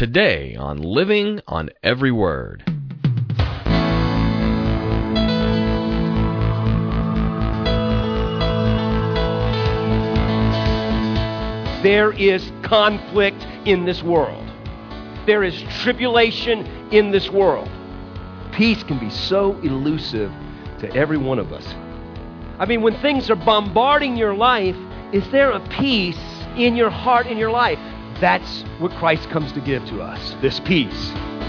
Today on Living on Every Word. There is conflict in this world. There is tribulation in this world. Peace can be so elusive to every one of us. I mean, when things are bombarding your life, is there a peace in your heart, in your life? That's what Christ comes to give to us, this peace.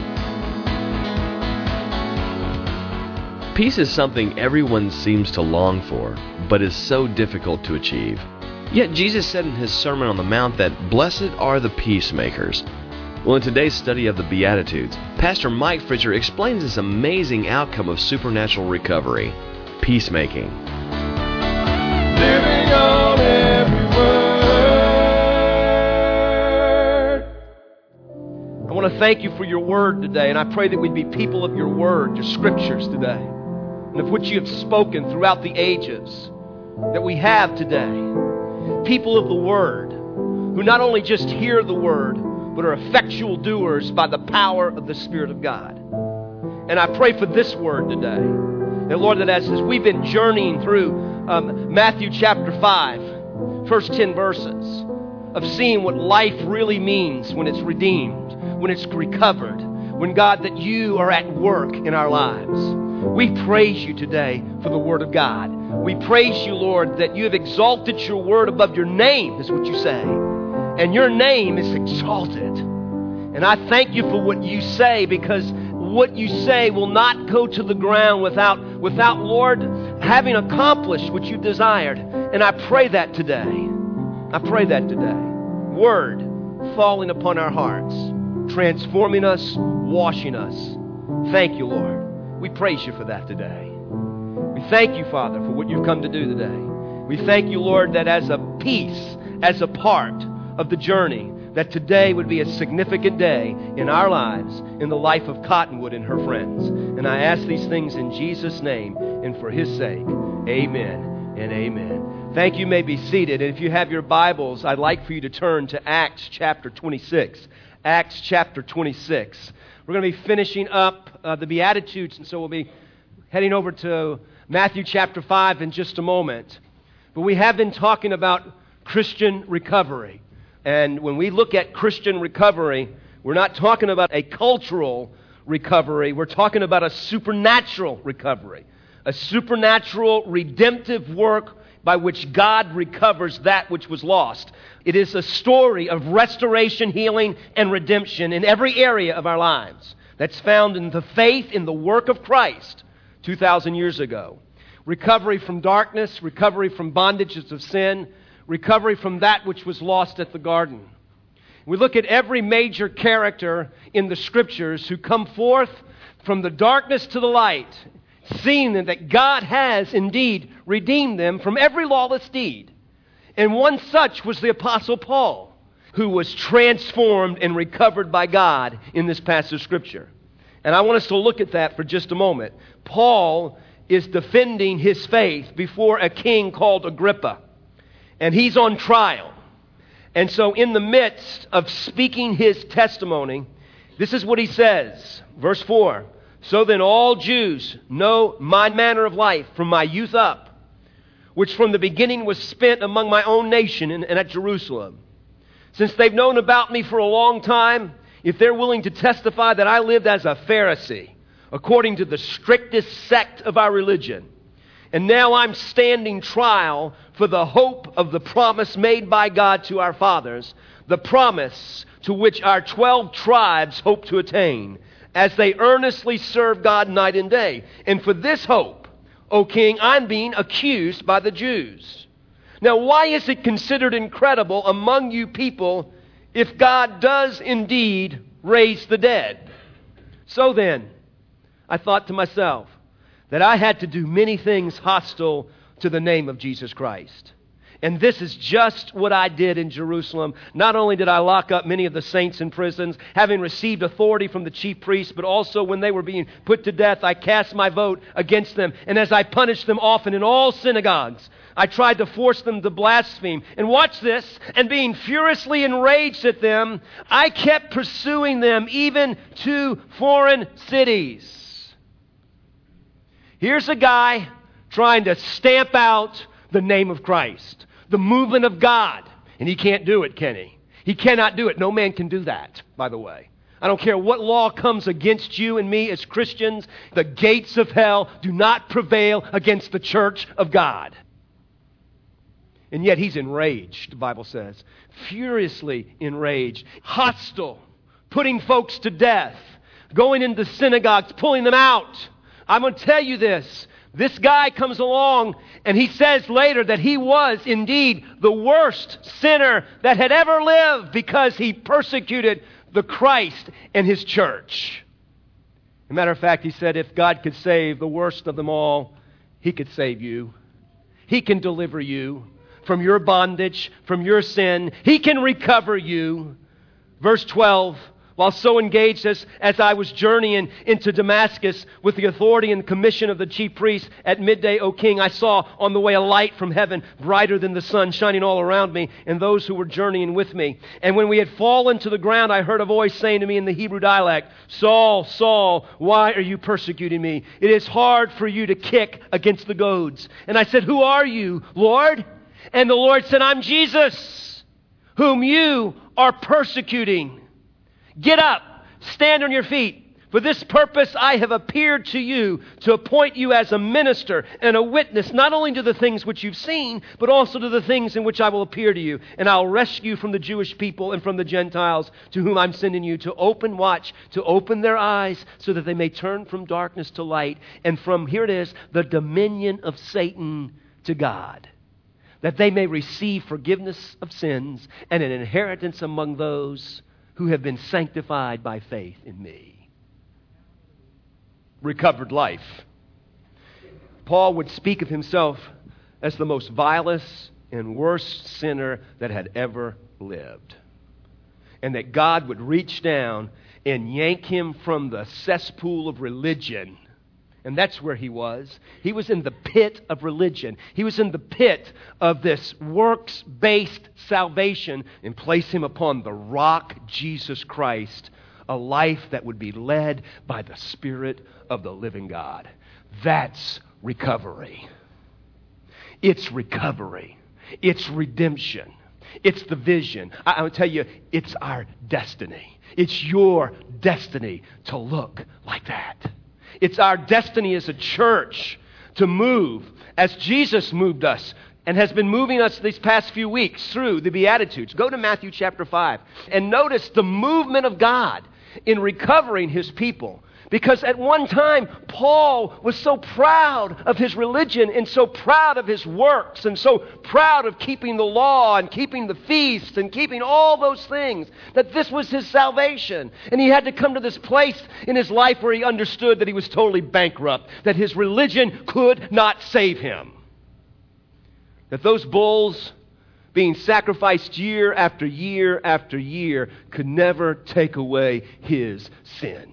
Peace is something everyone seems to long for, but is so difficult to achieve. Yet Jesus said in His Sermon on the Mount that blessed are the peacemakers. Well, in today's study of the Beatitudes, Pastor Mike Fritcher explains this amazing outcome of supernatural recovery, peacemaking. Living on every word. I want to thank you for your word today, and I pray that we'd be people of your word, your scriptures today, and of what you have spoken throughout the ages that we have today. People of the Word, who not only just hear the Word, but are effectual doers by the power of the Spirit of God. And I pray for this Word today, that Lord, that as we've been journeying through Matthew chapter 5, first 10 verses, of seeing what life really means when it's redeemed, when it's recovered, when God, that you are at work in our lives. We praise you today for the Word of God. We praise you, Lord, that you have exalted your word above your name, is what you say. And your name is exalted. And I thank you for what you say, because what you say will not go to the ground without Lord, having accomplished what you desired. And I pray that today. I pray that today. Word falling upon our hearts, transforming us, washing us. Thank you, Lord. We praise you for that today. We thank you, Father, for what you've come to do today. We thank you, Lord, that as a piece, as a part of the journey, that today would be a significant day in our lives, in the life of Cottonwood and her friends. And I ask these things in Jesus' name and for His sake. Amen and amen. Thank you. You may be seated. And if you have your Bibles, I'd like for you to turn to Acts chapter 26. Acts chapter 26. We're going to be finishing up the Beatitudes, and so we'll be heading over to Matthew chapter 5 in just a moment. But we have been talking about Christian recovery. And when we look at Christian recovery, we're not talking about a cultural recovery. We're talking about a supernatural recovery. A supernatural redemptive work by which God recovers that which was lost. It is a story of restoration, healing, and redemption in every area of our lives. That's found in the faith in the work of Christ 2,000 years ago. Recovery from darkness, recovery from bondages of sin, recovery from that which was lost at the garden. We look at every major character in the Scriptures who come forth from the darkness to the light, seeing that God has indeed redeemed them from every lawless deed. And one such was the Apostle Paul, who was transformed and recovered by God in this passage of Scripture. And I want us to look at that for just a moment. Paul is defending his faith before a king called Agrippa. And he's on trial. And so in the midst of speaking his testimony, this is what he says. Verse 4. So then all Jews know my manner of life from my youth up, which from the beginning was spent among my own nation and at Jerusalem. Since they've known about me for a long time, if they're willing to testify that I lived as a Pharisee, according to the strictest sect of our religion, and now I'm standing trial for the hope of the promise made by God to our fathers, the promise to which our 12 tribes hope to attain, as they earnestly serve God night and day. And for this hope, O King, I'm being accused by the Jews. Now, why is it considered incredible among you people if God does indeed raise the dead? So then, I thought to myself that I had to do many things hostile to the name of Jesus Christ. And this is just what I did in Jerusalem. Not only did I lock up many of the saints in prisons, having received authority from the chief priests, but also when they were being put to death, I cast my vote against them. And as I punished them often in all synagogues, I tried to force them to blaspheme. And watch this. And being furiously enraged at them, I kept pursuing them even to foreign cities. Here's a guy trying to stamp out the name of Christ, the movement of God. And he can't do it, can he? He cannot do it. No man can do that, by the way. I don't care what law comes against you and me as Christians. The gates of hell do not prevail against the church of God. And yet he's enraged, the Bible says. Furiously enraged. Hostile. Putting folks to death. Going into synagogues, pulling them out. I'm going to tell you this. This guy comes along and he says later that he was indeed the worst sinner that had ever lived because he persecuted the Christ and His church. As a matter of fact, he said if God could save the worst of them all, He could save you. He can deliver you from your bondage, from your sin. He can recover you. Verse 12, while so engaged as I was journeying into Damascus with the authority and commission of the chief priest at midday, O king, I saw on the way a light from heaven, brighter than the sun, shining all around me and those who were journeying with me. And when we had fallen to the ground, I heard a voice saying to me in the Hebrew dialect, Saul, Saul, why are you persecuting me? It is hard for you to kick against the goads. And I said, who are you, Lord? And the Lord said, I'm Jesus, whom you are persecuting. Get up, stand on your feet. For this purpose I have appeared to you to appoint you as a minister and a witness, not only to the things which you've seen, but also to the things in which I will appear to you. And I'll rescue you from the Jewish people and from the Gentiles to whom I'm sending you to open their eyes so that they may turn from darkness to light and from, here it is, the dominion of Satan to God, that they may receive forgiveness of sins and an inheritance among those who have been sanctified by faith in me. Recovered life. Paul would speak of himself as the most vilest and worst sinner that had ever lived. And that God would reach down and yank him from the cesspool of religion. And that's where he was. He was in the pit of religion. He was in the pit of this works-based salvation and place him upon the rock, Jesus Christ, a life that would be led by the Spirit of the living God. That's recovery. It's recovery. It's redemption. It's the vision. I will tell you, it's our destiny. It's your destiny to look like that. It's our destiny as a church to move as Jesus moved us and has been moving us these past few weeks through the Beatitudes. Go to Matthew chapter 5 and notice the movement of God in recovering His people. Because at one time, Paul was so proud of his religion and so proud of his works and so proud of keeping the law and keeping the feasts and keeping all those things, that this was his salvation. And he had to come to this place in his life where he understood that he was totally bankrupt, that his religion could not save him. That those bulls being sacrificed year after year after year could never take away his sins.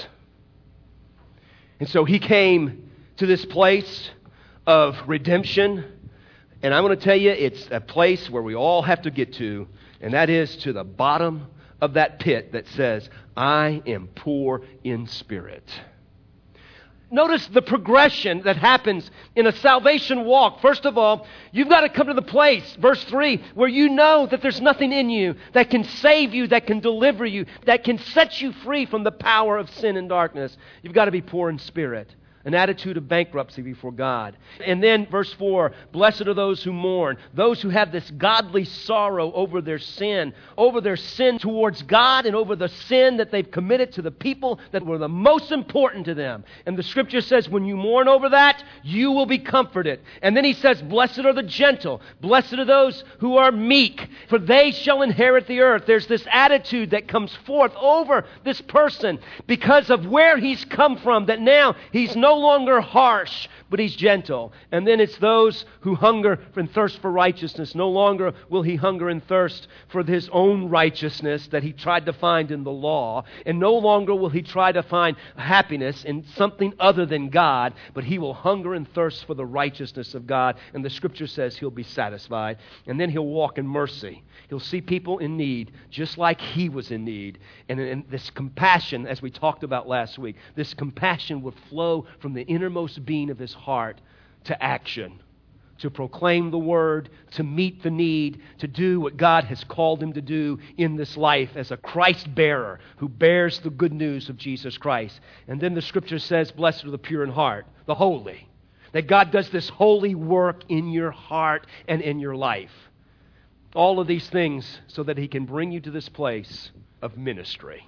And so he came to this place of redemption. And I'm going to tell you, it's a place where we all have to get to. And that is to the bottom of that pit that says, I am poor in spirit. Notice the progression that happens in a salvation walk. First of all, you've got to come to the place, verse 3, where you know that there's nothing in you that can save you, that can deliver you, that can set you free from the power of sin and darkness. You've got to be poor in spirit. An attitude of bankruptcy before God. And then verse 4, blessed are those who mourn, those who have this godly sorrow over their sin towards God and over the sin that they've committed to the people that were the most important to them. And the scripture says when you mourn over that, you will be comforted. And then he says, blessed are the gentle, blessed are those who are meek, for they shall inherit the earth. There's this attitude that comes forth over this person because of where he's come from, that now he's no no longer harsh, but He's gentle. And then it's those who hunger and thirst for righteousness. No longer will he hunger and thirst for his own righteousness that he tried to find in the law. And no longer will he try to find happiness in something other than God, but he will hunger and thirst for the righteousness of God. And the Scripture says he'll be satisfied. And then he'll walk in mercy. He'll see people in need just like he was in need. And this compassion, as we talked about last week, this compassion would flow from the innermost being of his heart to action, to proclaim the word, to meet the need, to do what God has called him to do in this life as a Christ bearer who bears the good news of Jesus Christ. And then the Scripture says, blessed are the pure in heart, the holy. That God does this holy work in your heart and in your life. All of these things so that he can bring you to this place of ministry.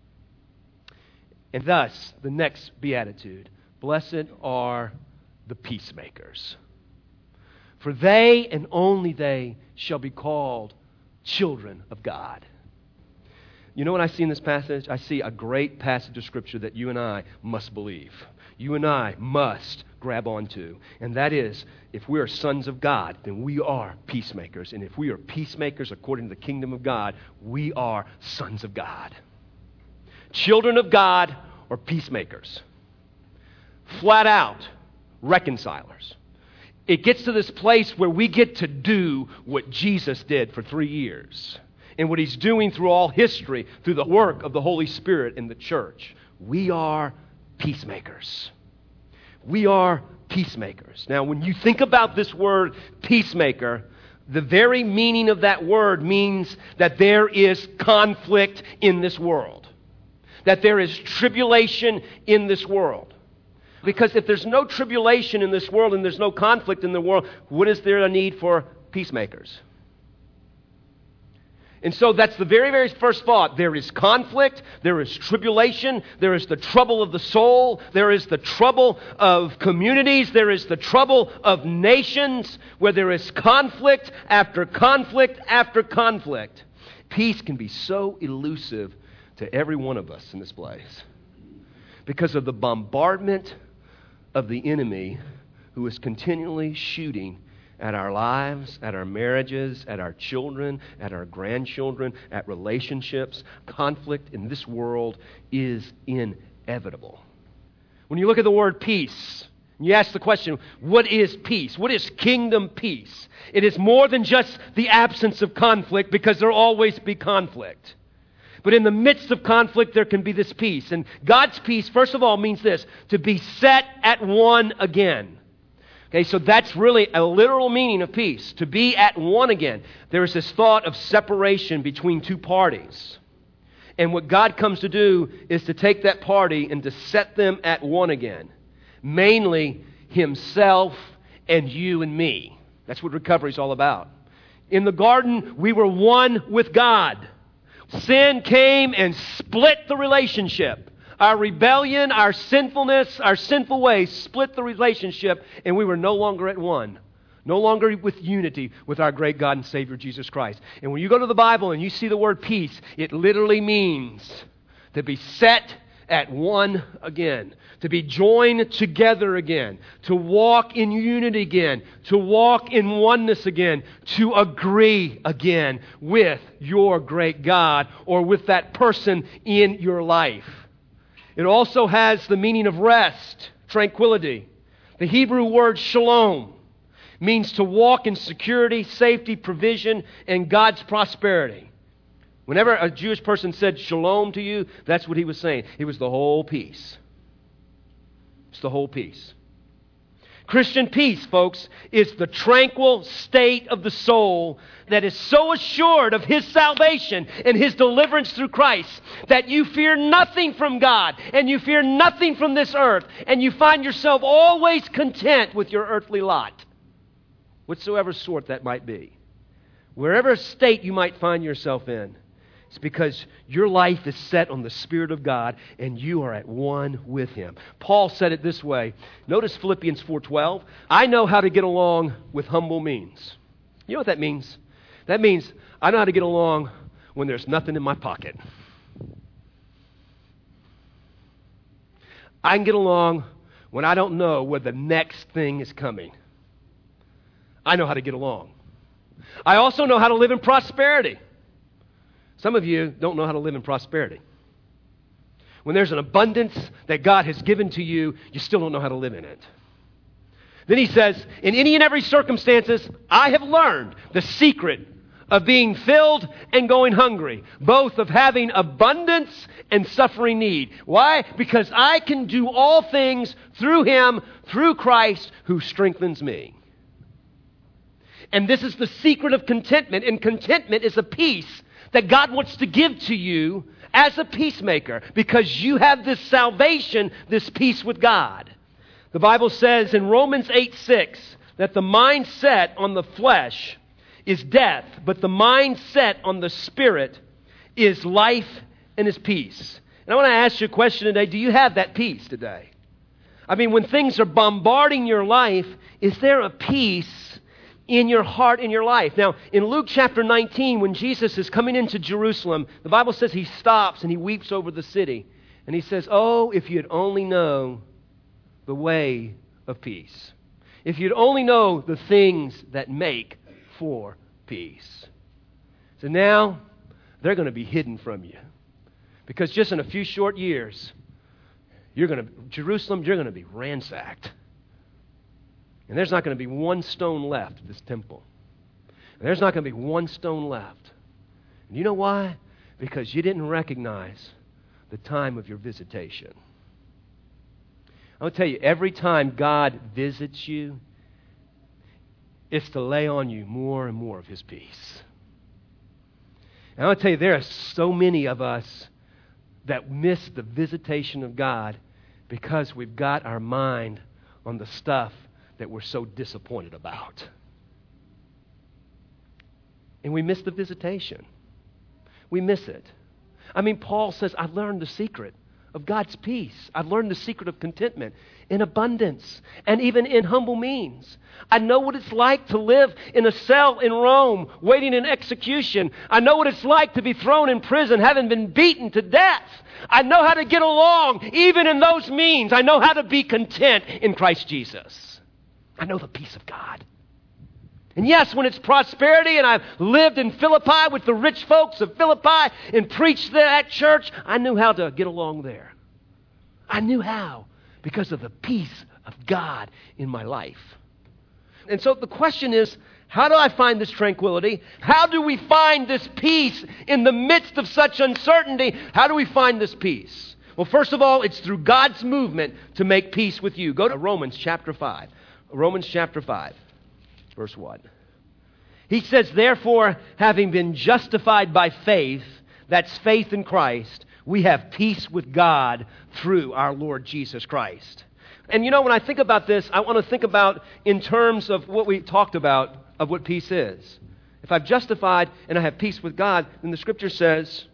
And thus, the next beatitude, blessed are the peacemakers. For they and only they shall be called children of God. You know what I see in this passage? I see a great passage of Scripture that you and I must believe. You and I must grab onto. And that is, if we are sons of God, then we are peacemakers. And if we are peacemakers according to the kingdom of God, we are sons of God. Children of God or peacemakers. Flat out reconcilers. It gets to this place where we get to do what Jesus did for 3 years. And what he's doing through all history, through the work of the Holy Spirit in the church. We are peacemakers. We are peacemakers. Now, when you think about this word peacemaker, the very meaning of that word means that there is conflict in this world. That there is tribulation in this world. Because if there's no tribulation in this world and there's no conflict in the world, what is there a need for peacemakers? And so that's the very, very first thought. There is conflict, there is tribulation, there is the trouble of the soul, there is the trouble of communities, there is the trouble of nations, where there is conflict after conflict after conflict. Peace can be so elusive to every one of us in this place because of the bombardment of the enemy who is continually shooting at our lives, at our marriages, at our children, at our grandchildren, at relationships. Conflict in this world is inevitable. When you look at the word peace, you ask the question, what is peace? What is kingdom peace? It is more than just the absence of conflict, because there will always be conflict. But in the midst of conflict, there can be this peace. And God's peace, first of all, means this, to be set at one again. Okay, so that's really a literal meaning of peace, to be at one again. There is this thought of separation between two parties. And what God comes to do is to take that party and to set them at one again. Mainly himself and you and me. That's what recovery is all about. In the garden, we were one with God. Sin came and split the relationship. Our rebellion, our sinfulness, our sinful ways split the relationship, and we were no longer at one. No longer with unity with our great God and Savior, Jesus Christ. And when you go to the Bible and you see the word peace, it literally means to be set at one again, to be joined together again, to walk in unity again, to walk in oneness again, to agree again with your great God or with that person in your life. It also has the meaning of rest, tranquility. The Hebrew word shalom means to walk in security, safety, provision, and God's prosperity. Whenever a Jewish person said shalom to you, that's what he was saying. It was the whole peace. It's the whole peace. Christian peace, folks, is the tranquil state of the soul that is so assured of His salvation and His deliverance through Christ that you fear nothing from God and you fear nothing from this earth, and you find yourself always content with your earthly lot, whatsoever sort that might be. Wherever state you might find yourself in, it's because your life is set on the Spirit of God and you are at one with Him. Paul said it this way. Notice Philippians 4:12. I know how to get along with humble means. You know what that means? That means I know how to get along when there's nothing in my pocket. I can get along when I don't know where the next thing is coming. I know how to get along. I also know how to live in prosperity. Some of you don't know how to live in prosperity. When there's an abundance that God has given to you, you still don't know how to live in it. Then he says, in any and every circumstances, I have learned the secret of being filled and going hungry, both of having abundance and suffering need. Why? Because I can do all things through Him, through Christ, who strengthens me. And this is the secret of contentment, and contentment is a peace that God wants to give to you as a peacemaker, because you have this salvation, this peace with God. The Bible says in Romans 8:6 that the mind set on the flesh is death, but the mind set on the Spirit is life and is peace. And I want to ask you a question today. Do you have that peace today? I mean, when things are bombarding your life, is there a peace in your heart, in your life? Now, in Luke chapter 19, when Jesus is coming into Jerusalem, the Bible says he stops and he weeps over the city. And he says, oh, if you'd only know the way of peace. If you'd only know the things that make for peace. So now, they're going to be hidden from you. Because just in a few short years, Jerusalem, you're going to be ransacked. And there's not going to be one stone left of this temple. And there's not going to be one stone left. And you know why? Because you didn't recognize the time of your visitation. I'll tell you, every time God visits you, it's to lay on you more and more of His peace. And I'll tell you, there are so many of us that miss the visitation of God because we've got our mind on the stuff that we're so disappointed about. And we miss the visitation. We miss it. I mean, Paul says, I've learned the secret of God's peace. I've learned the secret of contentment in abundance and even in humble means. I know what it's like to live in a cell in Rome, waiting an execution. I know what it's like to be thrown in prison, having been beaten to death. I know how to get along even in those means. I know how to be content in Christ Jesus. I know the peace of God. And yes, when it's prosperity, and I've lived in Philippi with the rich folks of Philippi and preached there at church, I knew how to get along there. I knew how because of the peace of God in my life. And so the question is, how do I find this tranquility? How do we find this peace in the midst of such uncertainty? How do we find this peace? Well, first of all, it's through God's movement to make peace with you. Go to Romans chapter 5. Romans chapter 5. Verse 1. He says, therefore, having been justified by faith, that's faith in Christ, we have peace with God through our Lord Jesus Christ. And you know, when I think about this, I want to think about in terms of what we talked about of what peace is. If I've justified and I have peace with God, then the Scripture says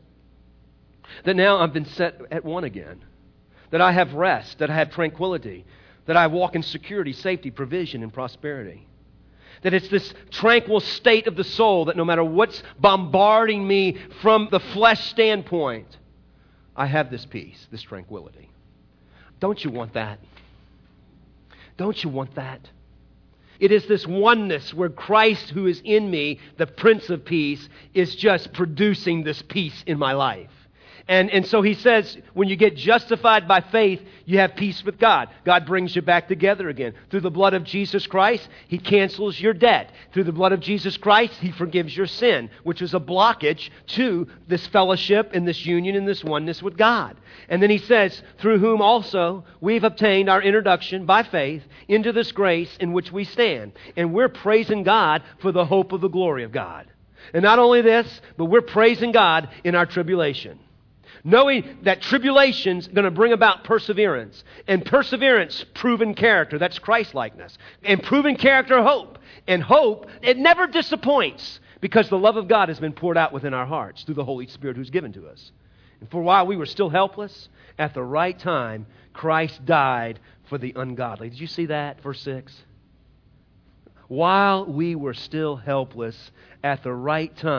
that now I've been set at one again, that I have rest, that I have tranquility, that I walk in security, safety, provision, and prosperity. That it's this tranquil state of the soul that no matter what's bombarding me from the flesh standpoint, I have this peace, this tranquility. Don't you want that? Don't you want that? It is this oneness where Christ, who is in me, the Prince of Peace, is just producing this peace in my life. And so he says, when you get justified by faith, you have peace with God. God brings you back together again. Through the blood of Jesus Christ, He cancels your debt. Through the blood of Jesus Christ, He forgives your sin, which is a blockage to this fellowship and this union and this oneness with God. And then he says, through whom also we've obtained our introduction by faith into this grace in which we stand. And we're praising God for the hope of the glory of God. And not only this, but we're praising God in our tribulation. Knowing that tribulation's going to bring about perseverance. And perseverance, proven character. That's Christ-likeness. And proven character, hope. And hope, it never disappoints because the love of God has been poured out within our hearts through the Holy Spirit who's given to us. And for a while we were still helpless, at the right time, Christ died for the ungodly. Did you see that? Verse 6. While we were still helpless, at the right time,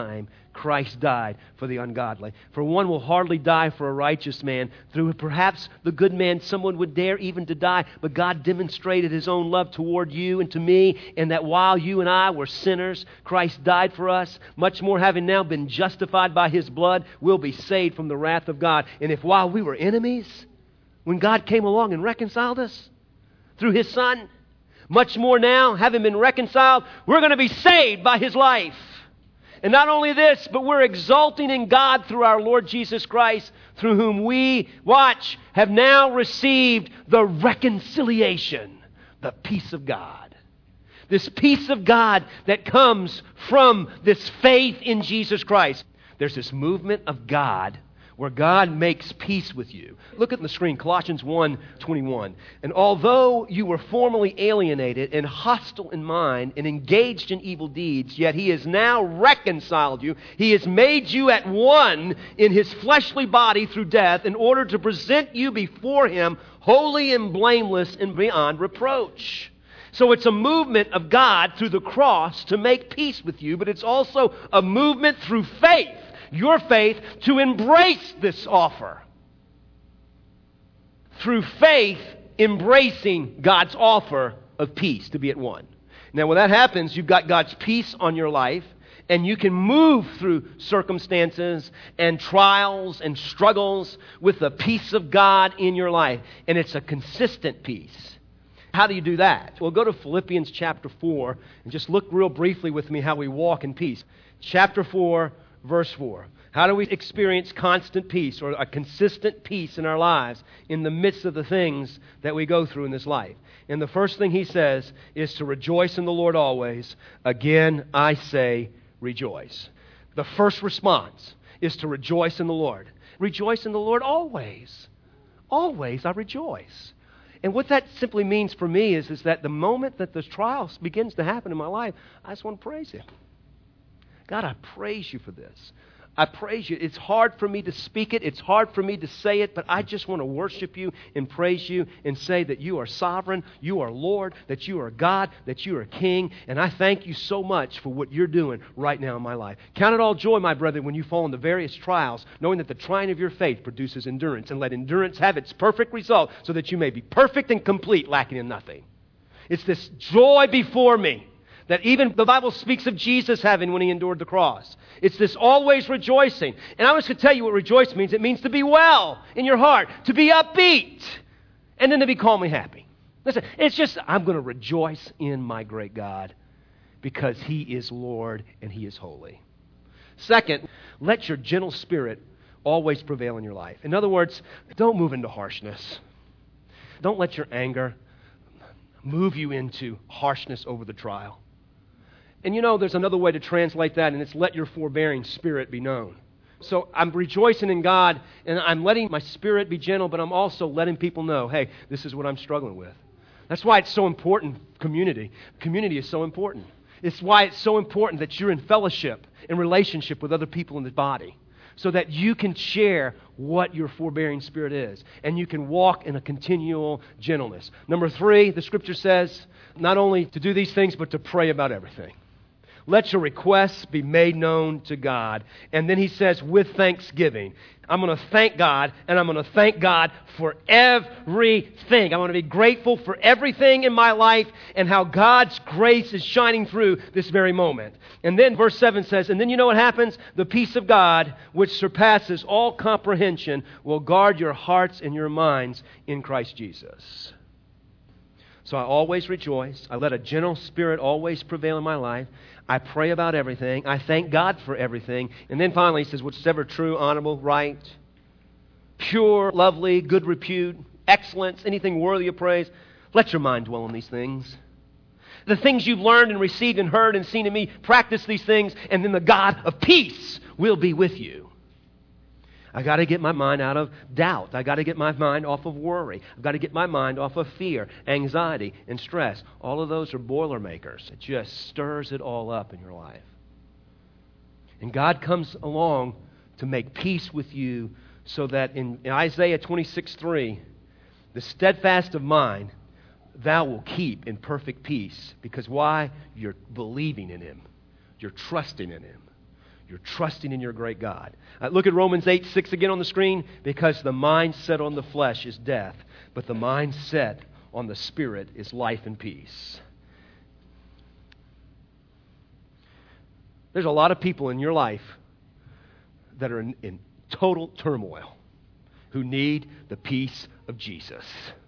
Christ died for the ungodly. For one will hardly die for a righteous man. Through perhaps the good man, someone would dare even to die. But God demonstrated His own love toward you and to me, and that while you and I were sinners, Christ died for us. Much more, having now been justified by His blood, we'll be saved from the wrath of God. And if while we were enemies, when God came along and reconciled us through His Son, much more now, having been reconciled, we're going to be saved by His life. And not only this, but we're exulting in God through our Lord Jesus Christ, through whom we, watch, have now received the reconciliation, the peace of God. This peace of God that comes from this faith in Jesus Christ. There's this movement of God where God makes peace with you. Look at the screen, Colossians 1:21. And although you were formerly alienated and hostile in mind and engaged in evil deeds, yet He has now reconciled you. He has made you at one in His fleshly body through death in order to present you before Him holy and blameless and beyond reproach. So it's a movement of God through the cross to make peace with you, but it's also a movement through faith. Your faith to embrace this offer. Through faith, embracing God's offer of peace, to be at one. Now, when that happens, you've got God's peace on your life, and you can move through circumstances and trials and struggles with the peace of God in your life. And it's a consistent peace. How do you do that? Well, go to Philippians chapter 4 and just look real briefly with me how we walk in peace. Chapter 4, Verse 4. How do we experience constant peace or a consistent peace in our lives in the midst of the things that we go through in this life? And the first thing he says is to rejoice in the Lord always. Again, I say rejoice. The first response is to rejoice in the Lord. Rejoice in the Lord always. Always I rejoice. And what that simply means for me is that the moment that the trial begins to happen in my life, I just want to praise Him. God, I praise You for this. I praise You. It's hard for me to speak it. It's hard for me to say it, but I just want to worship You and praise You and say that You are sovereign, You are Lord, that You are God, that You are King, and I thank You so much for what You're doing right now in my life. Count it all joy, my brethren, when you fall into various trials, knowing that the trying of your faith produces endurance, and let endurance have its perfect result so that you may be perfect and complete, lacking in nothing. It's this joy before me that even the Bible speaks of Jesus having when He endured the cross. It's this always rejoicing. And I was going to tell you what rejoice means. It means to be well in your heart, to be upbeat, and then to be calmly happy. Listen, it's just, I'm going to rejoice in my great God because He is Lord and He is holy. Second, let your gentle spirit always prevail in your life. In other words, don't move into harshness. Don't let your anger move you into harshness over the trial. And you know, there's another way to translate that, and it's let your forbearing spirit be known. So I'm rejoicing in God, and I'm letting my spirit be gentle, but I'm also letting people know, hey, this is what I'm struggling with. That's why it's so important, community. Community is so important. It's why it's so important that you're in fellowship, in relationship with other people in the body, so that you can share what your forbearing spirit is, and you can walk in a continual gentleness. Number 3, the Scripture says, not only to do these things, but to pray about everything. Let your requests be made known to God. And then he says, with thanksgiving. I'm going to thank God, and I'm going to thank God for everything. I'm going to be grateful for everything in my life and how God's grace is shining through this very moment. And then verse 7 says, and then you know what happens? The peace of God, which surpasses all comprehension, will guard your hearts and your minds in Christ Jesus. So I always rejoice. I let a gentle spirit always prevail in my life. I pray about everything. I thank God for everything. And then finally he says, whatever true, honorable, right, pure, lovely, good repute, excellence, anything worthy of praise, let your mind dwell on these things. The things you've learned and received and heard and seen in me, practice these things, and then the God of peace will be with you. I got to get my mind out of doubt. I got to get my mind off of worry. I've got to get my mind off of fear, anxiety, and stress. All of those are Boilermakers. It just stirs it all up in your life. And God comes along to make peace with you so that in Isaiah 26:3, the steadfast of mind thou will keep in perfect peace. Because why? You're believing in Him. You're trusting in Him. You're trusting in your great God. Look at Romans 8:6 again on the screen. Because the mind set on the flesh is death, but the mind set on the Spirit is life and peace. There's a lot of people in your life that are in total turmoil who need the peace of Jesus.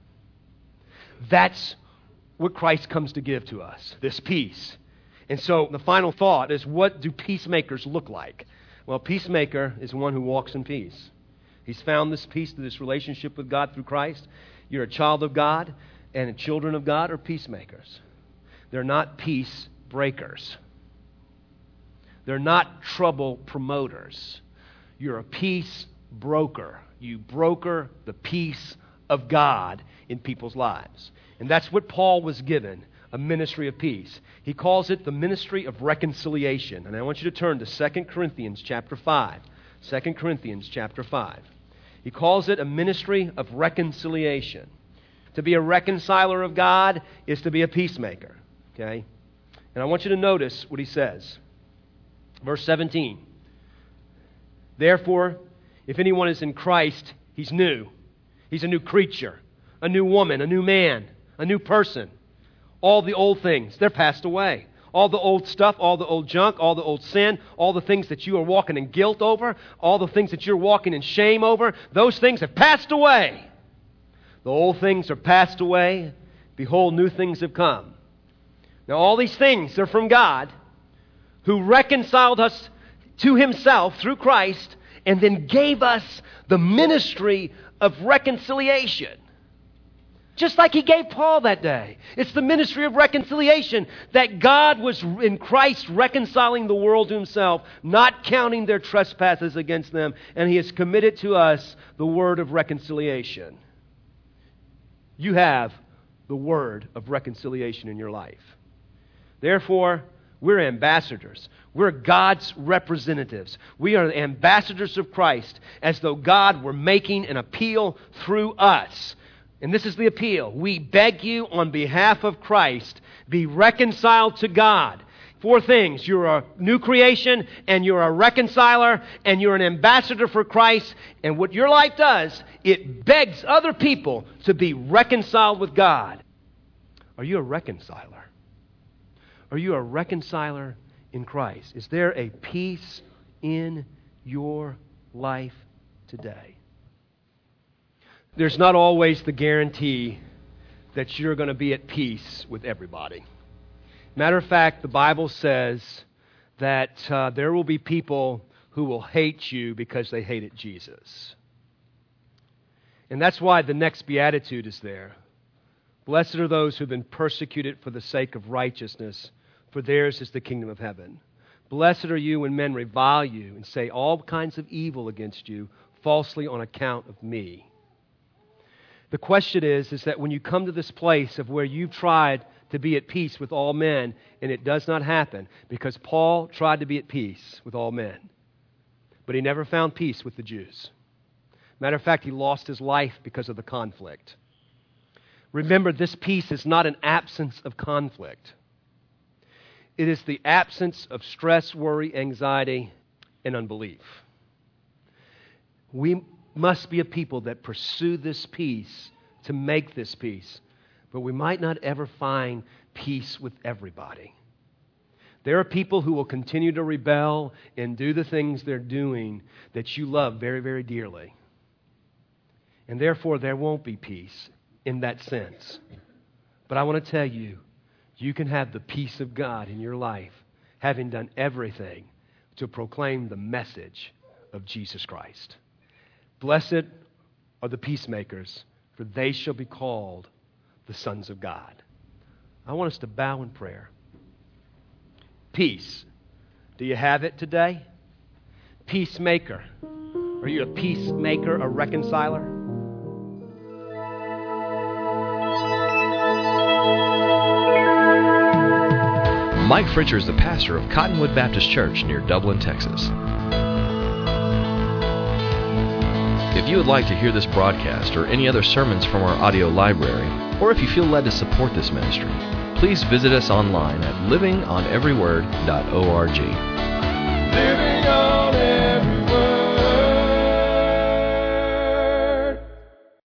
That's what Christ comes to give to us, this peace. And so the final thought is, what do peacemakers look like? Well, a peacemaker is one who walks in peace. He's found this peace through this relationship with God through Christ. You're a child of God, and children of God are peacemakers. They're not peace breakers. They're not trouble promoters. You're a peace broker. You broker the peace of God in people's lives. And that's what Paul was given, a ministry of peace. He calls it the ministry of reconciliation. And I want you to turn to 2 Corinthians chapter 5. 2 Corinthians chapter 5. He calls it a ministry of reconciliation. To be a reconciler of God is to be a peacemaker. Okay? And I want you to notice what he says. Verse 17. Therefore, if anyone is in Christ, he's new. He's a new creature, a new woman, a new man, a new person. All the old things, they're passed away. All the old stuff, all the old junk, all the old sin, all the things that you are walking in guilt over, all the things that you're walking in shame over, those things have passed away. The old things are passed away. Behold, new things have come. Now, all these things are from God, who reconciled us to himself through Christ and then gave us the ministry of reconciliation. Just like he gave Paul that day. It's the ministry of reconciliation, that God was in Christ reconciling the world to himself, not counting their trespasses against them, and he has committed to us the word of reconciliation. You have the word of reconciliation in your life. Therefore, we're ambassadors. We're God's representatives. We are ambassadors of Christ, as though God were making an appeal through us. And this is the appeal. We beg you on behalf of Christ, be reconciled to God. 4 things. You're a new creation, and you're a reconciler, and you're an ambassador for Christ. And what your life does, it begs other people to be reconciled with God. Are you a reconciler? Are you a reconciler in Christ? Is there a peace in your life today? There's not always the guarantee that you're going to be at peace with everybody. Matter of fact, the Bible says that there will be people who will hate you because they hated Jesus. And that's why the next beatitude is there. Blessed are those who have been persecuted for the sake of righteousness, for theirs is the kingdom of heaven. Blessed are you when men revile you and say all kinds of evil against you falsely on account of me. The question is that when you come to this place of where you've tried to be at peace with all men, and it does not happen, because Paul tried to be at peace with all men, but he never found peace with the Jews. Matter of fact, he lost his life because of the conflict. Remember, this peace is not an absence of conflict. It is the absence of stress, worry, anxiety, and unbelief. We must be a people that pursue this peace to make this peace. But we might not ever find peace with everybody. There are people who will continue to rebel and do the things they're doing that you love very, very dearly. And therefore, there won't be peace in that sense. But I want to tell you, you can have the peace of God in your life, having done everything to proclaim the message of Jesus Christ. Blessed are the peacemakers, for they shall be called the sons of God. I want us to bow in prayer. Peace. Do you have it today? Peacemaker. Are you a peacemaker, a reconciler? Mike Fritcher is the pastor of Cottonwood Baptist Church near Dublin, Texas. If you would like to hear this broadcast or any other sermons from our audio library, or if you feel led to support this ministry, please visit us online at livingoneveryword.org. Living